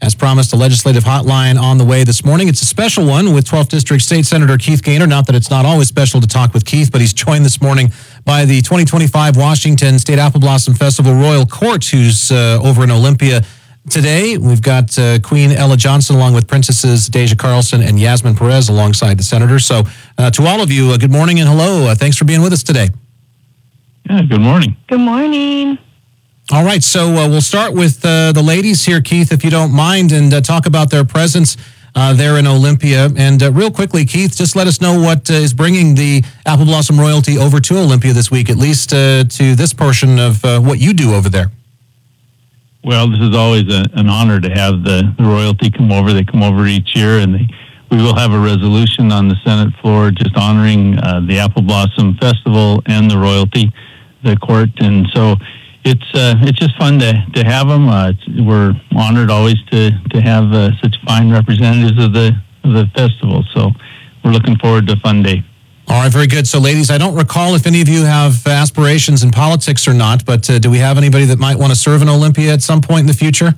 As promised, a legislative hotline on the way this morning. It's a special one with 12th District State Senator Keith Gaynor. Not that it's not always special to talk with Keith, but he's joined this morning by the 2025 Washington State Apple Blossom Festival Royal Court, who's over in Olympia today. We've got Queen Ella Johnson along with Princesses Deja Carlson and Yasmin Perez alongside the senator. So to all of you, good morning and hello. Thanks for being with us today. Yeah, good morning. Good morning. All right, so we'll start with the ladies here, Keith, if you don't mind, and talk about their presence there in Olympia. And real quickly, Keith, just let us know what is bringing the Apple Blossom royalty over to Olympia this week, at least to this portion of what you do over there. Well, this is always an honor to have the royalty come over. They come over each year, and we will have a resolution on the Senate floor just honoring the Apple Blossom Festival and the royalty, the court. And so it's just fun to have them. We're honored always to have such fine representatives of the festival. So we're looking forward to a fun day. All right, very good. So, ladies, I don't recall if any of you have aspirations in politics or not, but do we have anybody that might want to serve in Olympia at some point in the future?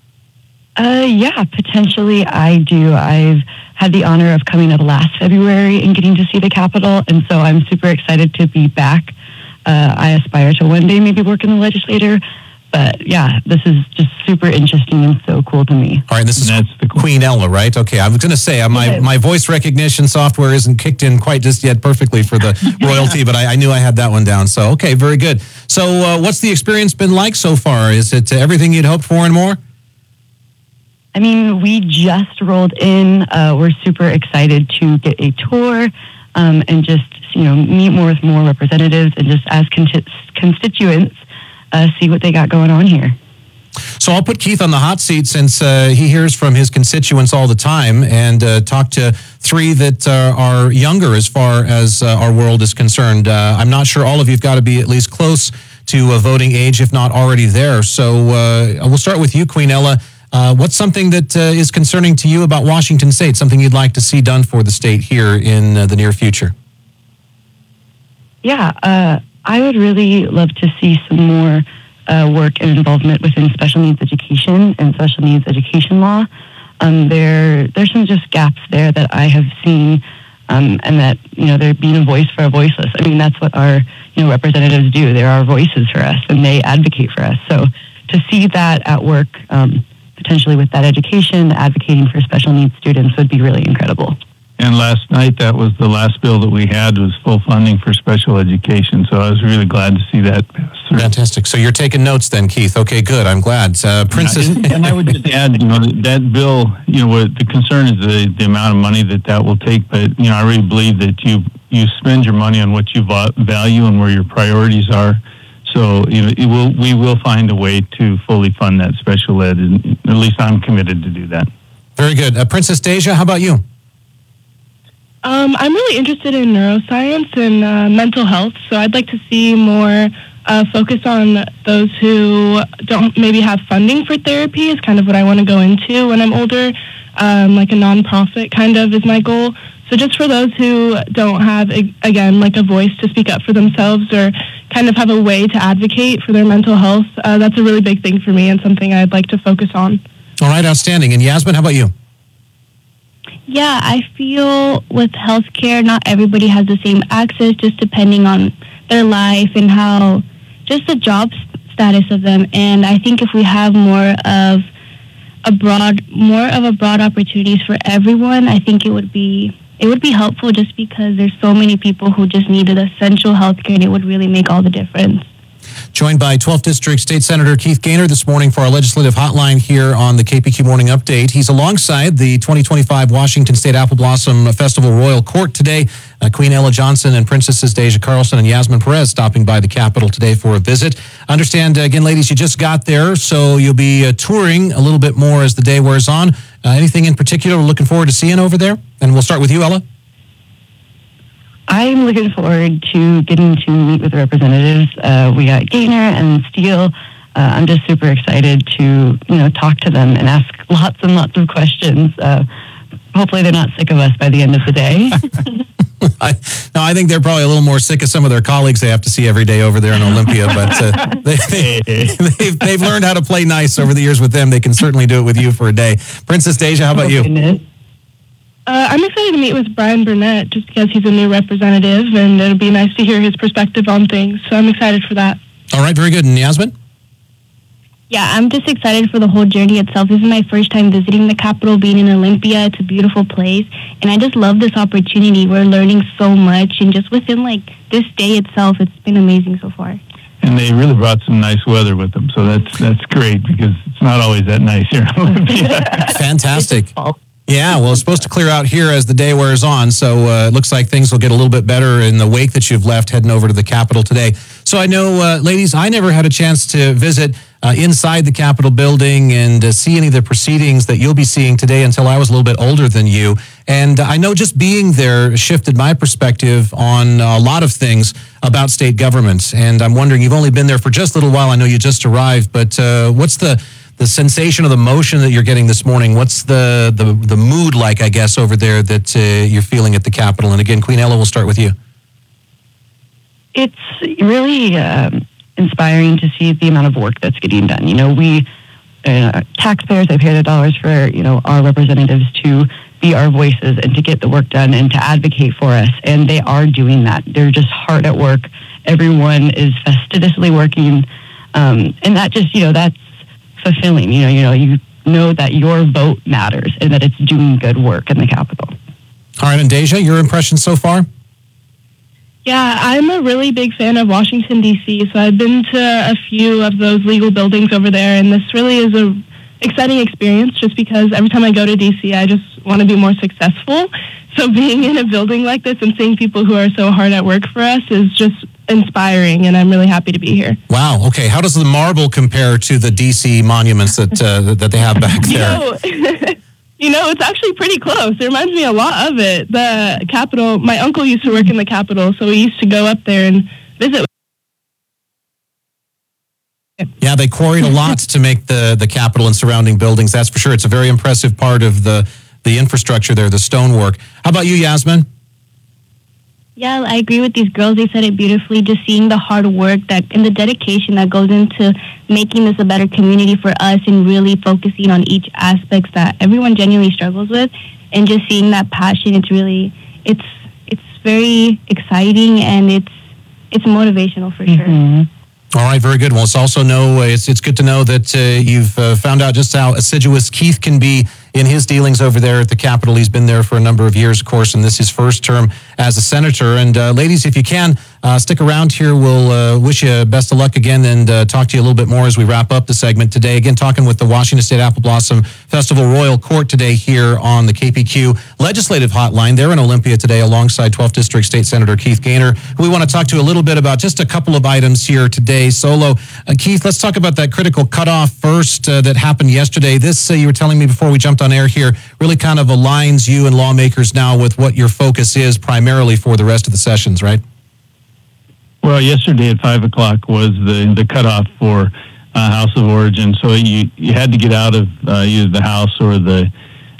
Yeah, potentially I do. I've had the honor of coming up last February and getting to see the Capitol, and so I'm super excited to be back. I aspire to one day maybe work in the legislature, but yeah, this is just super interesting and so cool to me. All right, this is the Queen Ella, right? Okay, I was going to say my voice recognition software isn't kicked in quite just yet perfectly for the royalty, but I knew I had that one down. So, okay, very good. So what's the experience been like so far? Is it everything you'd hoped for and more? I mean, we just rolled in. We're super excited to get a tour and just, meet more with more representatives and just as constituents, see what they got going on here. So I'll put Keith on the hot seat since he hears from his constituents all the time and talk to three that are younger as far as our world is concerned. I'm not sure all of you've got to be at least close to voting age, if not already there. So we'll start with you, Queen Ella. What's something that is concerning to you about Washington State, something you'd like to see done for the state here in the near future? Yeah, I would really love to see some more work and involvement within special needs education and special needs education law. There's some just gaps there that I have seen, and that, they're being a voice for our voiceless. I mean, that's what our, representatives do. They're our voices for us, and they advocate for us. So to see that at work, potentially with that education, advocating for special needs students would be really incredible. And last night, that was the last bill that we had was full funding for special education. So I was really glad to see that pass through. Fantastic. So you're taking notes then, Keith. Okay, good. I'm glad. Princess. And I would just add, that bill, what the concern is the amount of money that will take. But, I really believe that you spend your money on what you value and where your priorities are. So we will find a way to fully fund that special ed, and at least I'm committed to do that. Very good. Princess Deja, how about you? I'm really interested in neuroscience and mental health, so I'd like to see more focus on those who don't maybe have funding for therapy is kind of what I want to go into when I'm older, like a nonprofit kind of is my goal. So just for those who don't have, again, like a voice to speak up for themselves or kind of have a way to advocate for their mental health, that's a really big thing for me and something I'd like to focus on. All right, outstanding. And Yasmin, how about you? Yeah, I feel with healthcare, not everybody has the same access, just depending on their life and how, just the job status of them. And I think if we have more of a broad opportunities for everyone, I think it would be helpful just because there's so many people who just needed essential healthcare, and it would really make all the difference. Joined by 12th District State Senator Keith Gaynor this morning for our legislative hotline here on the KPQ Morning Update. He's alongside the 2025 Washington State Apple Blossom Festival Royal Court today. Queen Ella Johnson and Princesses Deja Carlson and Yasmin Perez stopping by the Capitol today for a visit. Understand, again, ladies, you just got there, so you'll be touring a little bit more as the day wears on. Anything in particular we're looking forward to seeing over there? And we'll start with you, Ella. I'm looking forward to getting to meet with the representatives. We got Gaynor and Steele. I'm just super excited to, talk to them and ask lots and lots of questions. Hopefully they're not sick of us by the end of the day. I think they're probably a little more sick of some of their colleagues they have to see every day over there in Olympia, but they've learned how to play nice over the years with them. They can certainly do it with you for a day. Princess Deja, how about you? I'm excited to meet with Brian Burnett just because he's a new representative, and it'll be nice to hear his perspective on things. So I'm excited for that. All right, very good. And Yasmin? Yeah, I'm just excited for the whole journey itself. This is my first time visiting the Capitol, being in Olympia. It's a beautiful place, and I just love this opportunity. We're learning so much, and just within this day itself, it's been amazing so far. And they really brought some nice weather with them, so that's great because it's not always that nice here in Olympia. Fantastic. Yeah, well, it's supposed to clear out here as the day wears on, so it looks like things will get a little bit better in the wake that you've left heading over to the Capitol today. So I know, ladies, I never had a chance to visit inside the Capitol building and see any of the proceedings that you'll be seeing today until I was a little bit older than you. And I know just being there shifted my perspective on a lot of things about state government. And I'm wondering, you've only been there for just a little while. I know you just arrived, but what's the sensation or the motion that you're getting this morning? What's the mood like, I guess, over there that you're feeling at the Capitol? And again, Queen Ella, we'll start with you. It's really inspiring to see the amount of work that's getting done. You know, we taxpayers have paid the dollars for, our representatives to be our voices and to get the work done and to advocate for us. And they are doing that. They're just hard at work. Everyone is fastidiously working. And that just, that's fulfilling. You know that your vote matters and that it's doing good work in the Capitol. All right, and Deja, your impression so far? Yeah, I'm a really big fan of Washington, D.C., so I've been to a few of those legal buildings over there, and this really is a exciting experience just because every time I go to D.C., I just want to be more successful. So being in a building like this and seeing people who are so hard at work for us is just inspiring, and I'm really happy to be here. Wow, okay. How does the marble compare to the D.C. monuments that they have back there? It's actually pretty close. It reminds me a lot of it. The Capitol, my uncle used to work in the Capitol, so we used to go up there and visit. Yeah, they quarried a lot to make the Capitol and surrounding buildings. That's for sure. It's a very impressive part of the infrastructure there, the stonework. How about you, Yasmin? Yeah, I agree with these girls. They said it beautifully. Just seeing the hard work and the dedication that goes into making this a better community for us and really focusing on each aspect that everyone genuinely struggles with, and just seeing that passion. It's very exciting and it's motivational for sure. All right, very good. Well, it's good to know that you've found out just how assiduous Keith can be in his dealings over there at the Capitol. He's been there for a number of years, of course, and this is his first term as a senator. And ladies, if you can, stick around here. We'll wish you best of luck again and talk to you a little bit more as we wrap up the segment today. Again, talking with the Washington State Apple Blossom Festival Royal Court today here on the KPQ Legislative Hotline. They're in Olympia today alongside 12th District State Senator Keith Gaynor. We want to talk to you a little bit about just a couple of items here today. Solo. Keith, let's talk about that critical cutoff first that happened yesterday. This, you were telling me before we jumped on air here, really kind of aligns you and lawmakers now with what your focus is primarily for the rest of the sessions, right? Well, yesterday at 5 o'clock was the cutoff for House of Origin, so you had to get out of either the House or the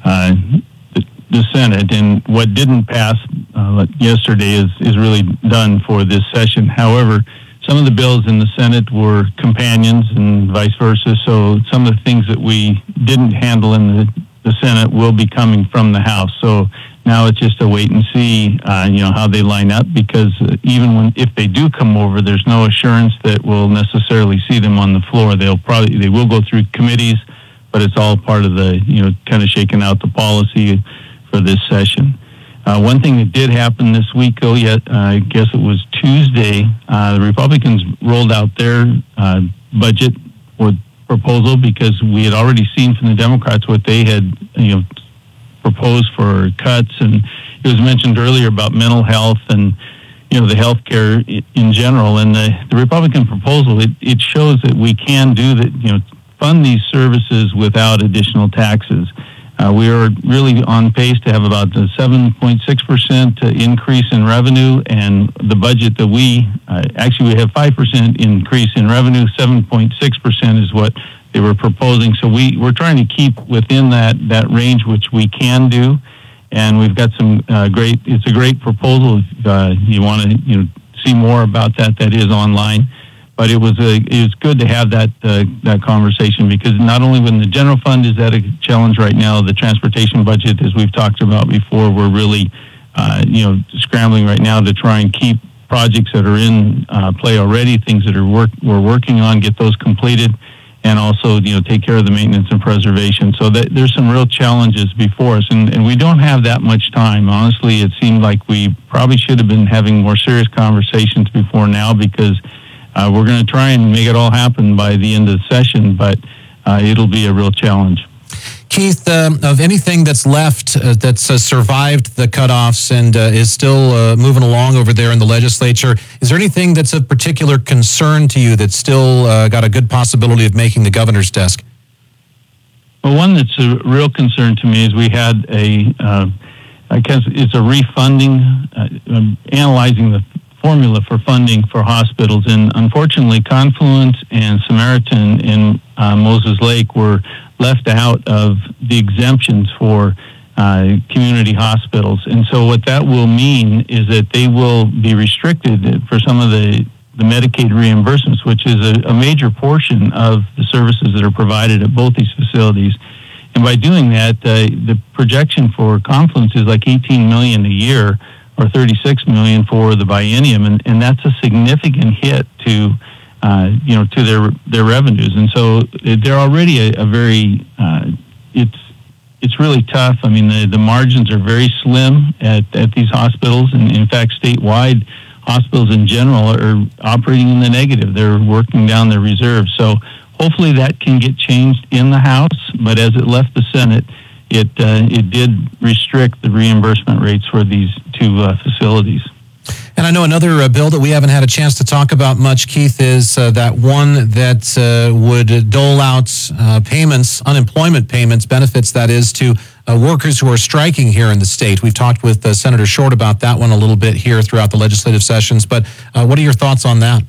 Senate, and what didn't pass yesterday is really done for this session. However, some of the bills in the Senate were companions and vice versa, so some of the things that we didn't handle in the Senate will be coming from the House. So now it's just a wait and see, how they line up, because even if they do come over, there's no assurance that we'll necessarily see them on the floor. They will go through committees, but it's all part of the, kind of shaking out the policy for this session. One thing that did happen this week, I guess it was Tuesday, the Republicans rolled out their budget or proposal, because we had already seen from the Democrats what they had, proposed for cuts. And it was mentioned earlier about mental health and, the health care in general. And the Republican proposal, it shows that we can do that, fund these services without additional taxes. We are really on pace to have about a 7.6% increase in revenue, and the budget that we have 5% increase in revenue, 7.6% is what they were proposing. So we're trying to keep within that range, which we can do. and we've got some great. It's a great proposal. If you want to see more about that, that is online. But it was good to have that conversation, because not only when the general fund is at a challenge right now, the transportation budget, as we've talked about before, we're really scrambling right now to try and keep projects that are in play already, things that we're working on, get those completed, and also take care of the maintenance and preservation. So there's some real challenges before us, and we don't have that much time. Honestly, it seemed like we probably should have been having more serious conversations before now, because we're going to try and make it all happen by the end of the session, but it'll be a real challenge. Keith, of anything that's left that's survived the cutoffs and is still moving along over there in the legislature, is there anything that's of particular concern to you that's still got a good possibility of making the governor's desk? Well, one that's a real concern to me is we had I guess it's a refunding, analyzing the formula for funding for hospitals, and unfortunately Confluence and Samaritan in Moses Lake were left out of the exemptions for community hospitals. And so what that will mean is that they will be restricted for some of the Medicaid reimbursements, which is a major portion of the services that are provided at both these facilities. And by doing that, the projection for Confluence is like $18 million a year, or $36 million for the biennium, and that's a significant hit to to their revenues. And so they're already a very it's really tough. I mean, the margins are very slim at these hospitals, and in fact, statewide hospitals in general are operating in the negative. They're working down their reserves. So hopefully that can get changed in the House, but as it left the Senate, it did restrict the reimbursement rates for these two facilities. And I know another bill that we haven't had a chance to talk about much, Keith, is that one that would dole out payments, unemployment payments, benefits, that is, to workers who are striking here in the state. We've talked with Senator Short about that one a little bit here throughout the legislative sessions, but what are your thoughts on that?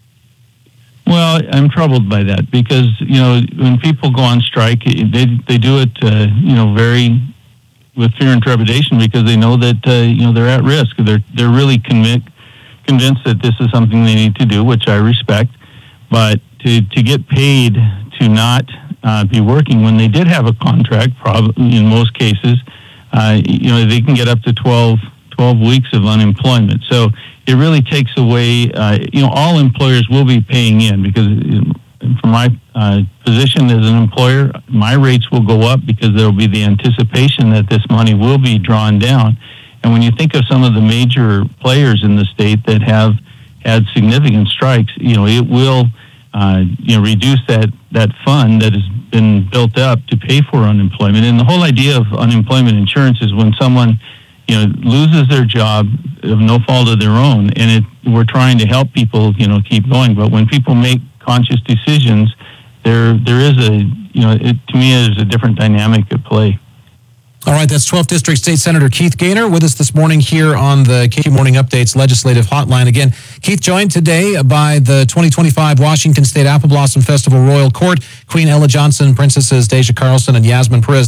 Well, I'm troubled by that, because when people go on strike, they do it very with fear and trepidation, because they know that they're at risk. They're really convinced that this is something they need to do, which I respect. But to get paid to not be working when they did have a contract, probably in most cases, they can get up to 12 weeks of unemployment. So it really takes away, all employers will be paying in, because from my position as an employer, my rates will go up, because there will be the anticipation that this money will be drawn down. And when you think of some of the major players in the state that have had significant strikes, it will reduce that fund that has been built up to pay for unemployment. And the whole idea of unemployment insurance is when someone loses their job of no fault of their own, and we're trying to help people keep going. But when people make conscious decisions, there is to me there's a different dynamic at play. All right, that's 12th District State Senator Keith Gaynor with us this morning here on the KQ Morning Updates Legislative Hotline. Again, Keith joined today by the 2025 Washington State Apple Blossom Festival Royal Court, Queen Ella Johnson, Princesses Deja Carlson and Yasmin Perez.